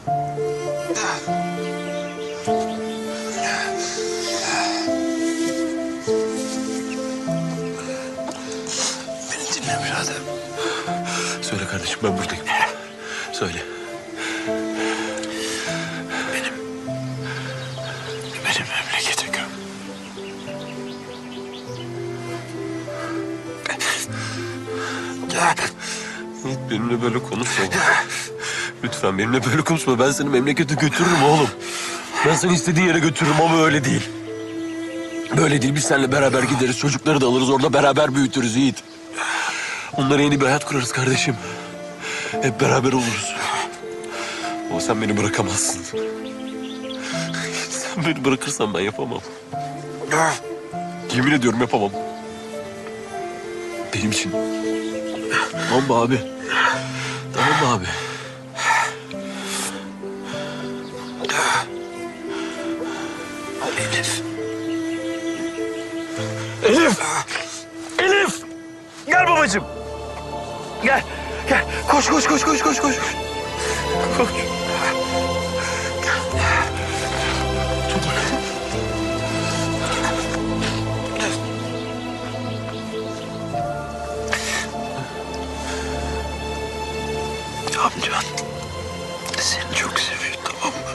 Beni dinle birader. Söyle kardeşim, ben buradayım. Söyle. Benim memlekete göm. Benimle böyle konuşma. Lütfen benimle böyle konuşma. Ben seni memlekete götürürüm oğlum. Ben seni istediğin yere götürürüm ama öyle değil. Böyle değil. Biz seninle beraber gideriz. Çocukları da alırız. Orada beraber büyütürüz Yiğit. Onlara yeni bir hayat kurarız kardeşim. Hep beraber oluruz. Ama sen beni bırakamazsın. Sen beni bırakırsan ben yapamam. Yemin ediyorum yapamam. Benim için. Tamam mı abi? Tamam mı abi? Elif. Elif! Elif! Gel babacığım. Gel. Gel. Koş, koş, koş, koş, koş, koş. Koş. Amcan seni çok seviyor, tamam mı?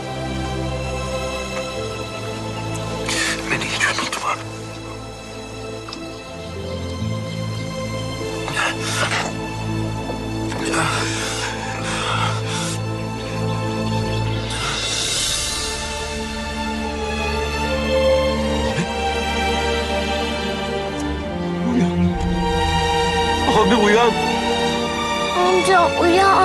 Beni hiç unutma. Abi uyan. Amca uyan.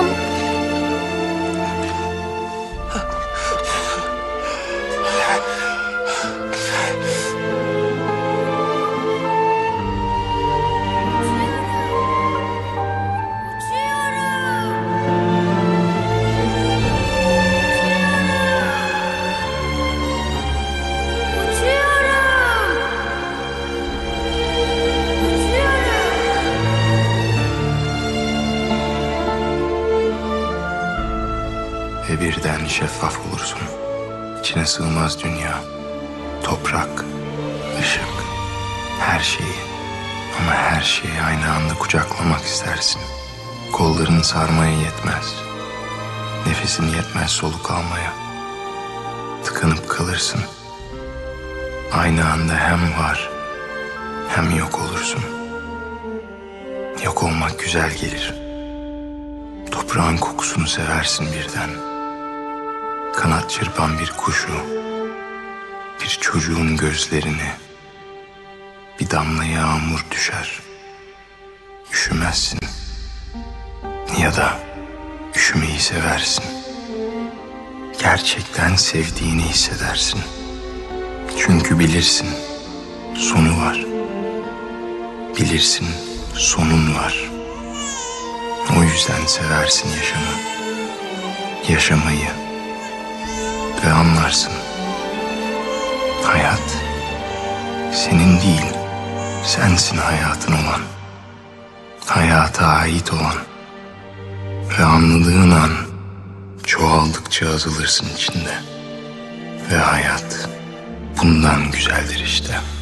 Ve birden şeffaf olursun. İçine sığmaz dünya. Toprak, ışık, her şeyi. Ama her şeyi aynı anda kucaklamak istersin. Kolların sarmaya yetmez. Nefesin yetmez soluk almaya. Tıkanıp kalırsın. Aynı anda hem var hem yok olursun. Yok olmak güzel gelir. Toprağın kokusunu seversin birden. Kanat çırpan bir kuşu, bir çocuğun gözlerini, bir damla yağmur düşer. Üşümezsin ya da üşümeyi seversin. Gerçekten sevdiğini hissedersin. Çünkü bilirsin sonu var. Bilirsin sonun var. O yüzden seversin yaşamı. Yaşamayı. Ve anlarsın. Hayat senin değil, sensin hayatın olan. Hayata ait olan. Ve anladığın an çoğaldıkça azılırsın içinde. Ve hayat bundan güzeldir işte.